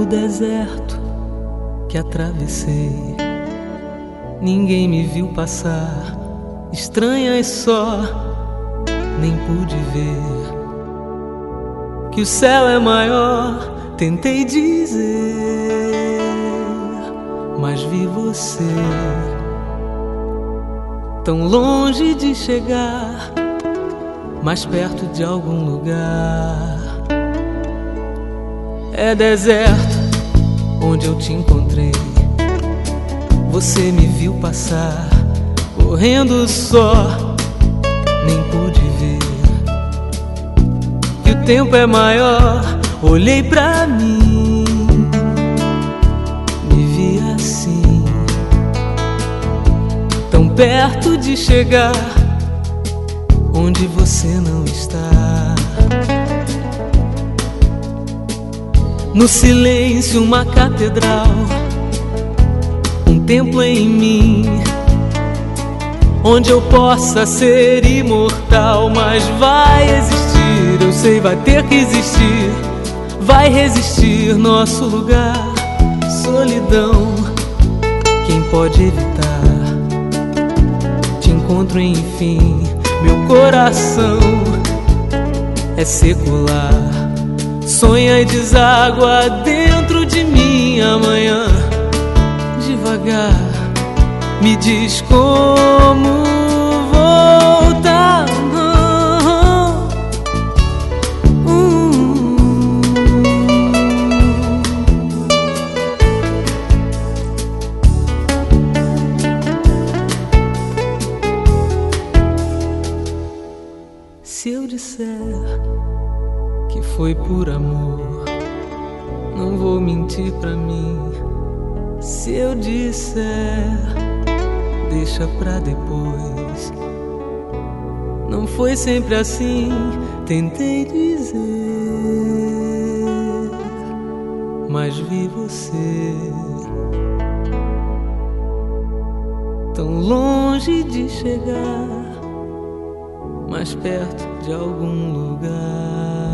No deserto que atravessei, ninguém me viu passar, estranhas só, nem pude ver que o céu é maior. Tentei dizer, mas vi você tão longe de chegar, mais perto de algum lugar. É deserto onde eu te encontrei, você me viu passar, correndo só, nem pude ver que o tempo é maior. Olhei pra mim, me vi assim, tão perto de chegar onde você não está. No silêncio uma catedral, um templo em mim, onde eu possa ser imortal. Mas vai existir, eu sei, vai ter que existir, vai resistir nosso lugar. Solidão, quem pode evitar? Te encontro enfim, meu coração é secular, sonha e deságua dentro de mim. Amanhã, devagar, me diz como voltar. Se eu disser que foi por amor, não vou mentir pra mim. Se eu disser, deixa pra depois, não foi sempre assim. Tentei dizer, mas vi você tão longe de chegar, mais perto de algum lugar.